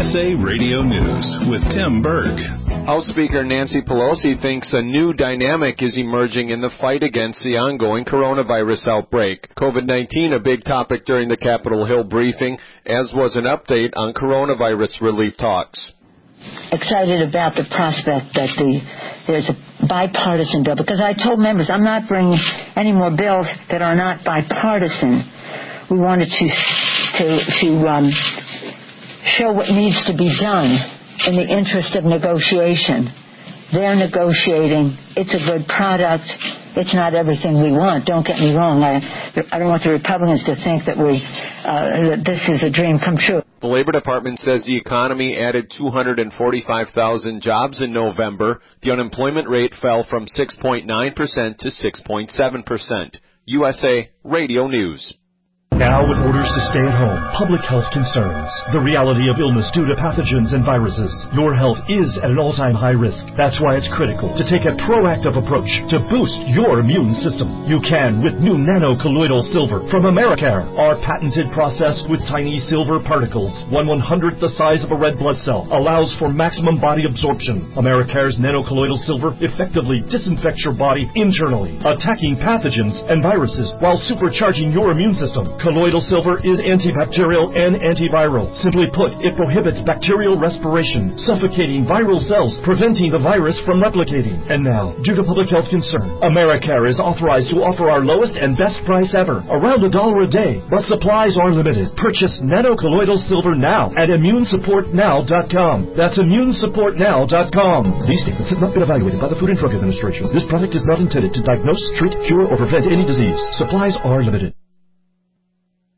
USA Radio News with Tim Berg. House Speaker Nancy Pelosi thinks a new dynamic is emerging in the fight against the ongoing coronavirus outbreak. COVID-19, a big topic during the Capitol Hill briefing, as was an update on coronavirus relief talks. Excited about the prospect that there's a bipartisan bill, because I told members I'm not bringing any more bills that are not bipartisan. We wanted to show what needs to be done in the interest of negotiation. They're negotiating. It's a good product. It's not everything we want. Don't get me wrong. I don't want the Republicans to think that that this is a dream come true. The Labor Department says the economy added 245,000 jobs in November. The unemployment rate fell from 6.9% to 6.7%. USA Radio News. Now with orders to stay at home, public health concerns, the reality of illness due to pathogens and viruses, your health is at an all-time high risk. That's why it's critical to take a proactive approach to boost your immune system. You can with new nano-colloidal silver from Americare. Our patented process with tiny silver particles, 1/100th the size of a red blood cell, allows for maximum body absorption. Americare's nano-colloidal silver effectively disinfects your body internally, attacking pathogens and viruses while supercharging your immune system. Colloidal silver is antibacterial and antiviral. Simply put, it prohibits bacterial respiration, suffocating viral cells, preventing the virus from replicating. And now, due to public health concern, Americare is authorized to offer our lowest and best price ever, around $1 a day. But supplies are limited. Purchase nano-colloidal silver now at immunesupportnow.com. That's immunesupportnow.com. These statements have not been evaluated by the Food and Drug Administration. This product is not intended to diagnose, treat, cure, or prevent any disease. Supplies are limited.